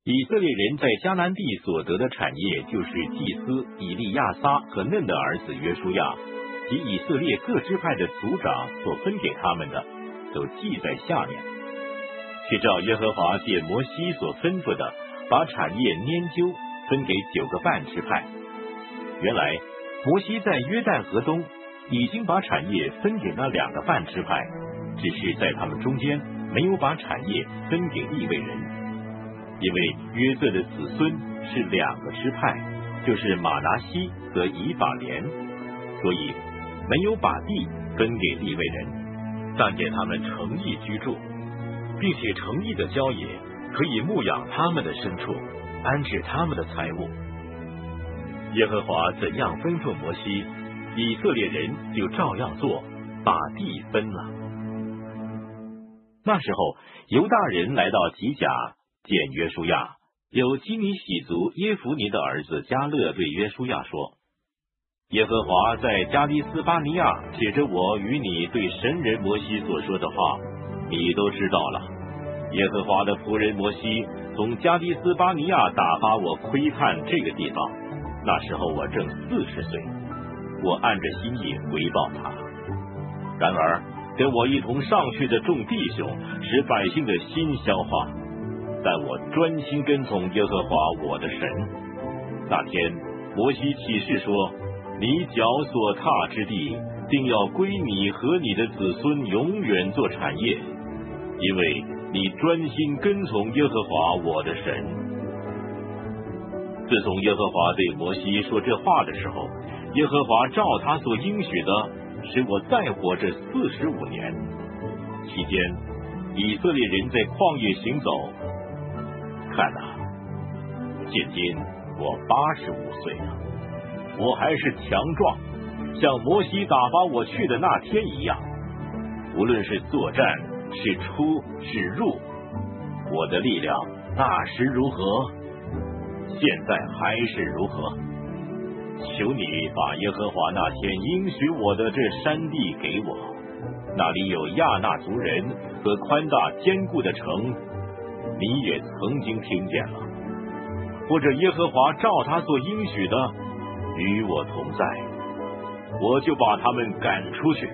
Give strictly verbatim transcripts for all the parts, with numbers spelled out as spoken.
以色列人在迦南地所得的产业，就是祭司以利亚撒和嫩的儿子约书亚及以色列各支派的族长所分给他们的，都记在下面，是照耶和华借摩西所吩咐的，把产业拈阄分给九个半支派。原来摩西在约旦河东已经把产业分给那两个半支派，只是在他们中间没有把产业分给利未人。因为约瑟的子孙是两个支派，就是马拿西和以法莲，所以没有把地分给利未人，但给他们诚意居住，并且诚意的郊野可以牧养他们的牲畜，安置他们的财物。耶和华怎样吩咐摩西，以色列人就照样做，把地分了。那时候犹大人来到吉甲见约书亚，有基尼喜族耶孚尼的儿子迦勒对约书亚说：耶和华在加利斯巴尼亚指着我与你对神人摩西所说的话，你都知道了。耶和华的仆人摩西从加利斯巴尼亚打发我窥探这个地方，那时候我正四十岁，我按着心意回报他。然而跟我一同上去的众弟兄使百姓的心消化，但我专心跟从耶和华我的神。那天摩西起誓说，你脚所踏之地定要归你和你的子孙永远做产业，因为你专心跟从耶和华我的神。自从耶和华对摩西说这话的时候，耶和华照他所应许的使我再活这四十五年。期间以色列人在旷野行走，看啊，现今我八十五岁了，我还是强壮，像摩西打发我去的那天一样。无论是作战，是出是入，我的力量那时如何，现在还是如何。求你把耶和华那天应许我的这山地给我，那里有亚纳族人和宽大坚固的城，你也曾经听见了。或者耶和华照他所应许的与我同在，我就把他们赶出去。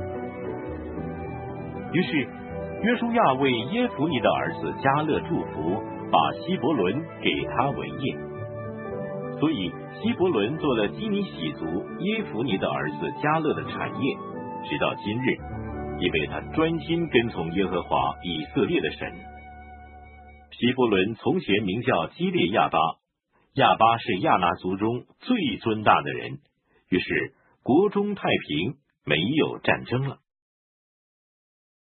于是约书亚为耶孚尼的儿子迦勒祝福，把希伯伦给他为业。所以希伯伦做了基尼喜族耶孚尼的儿子迦勒的产业，直到今日，因为他专心跟从耶和华以色列的神。希伯伦从前名叫基列亚巴，亚巴是亚拿族中最尊大的人，于是国中太平，没有战争了。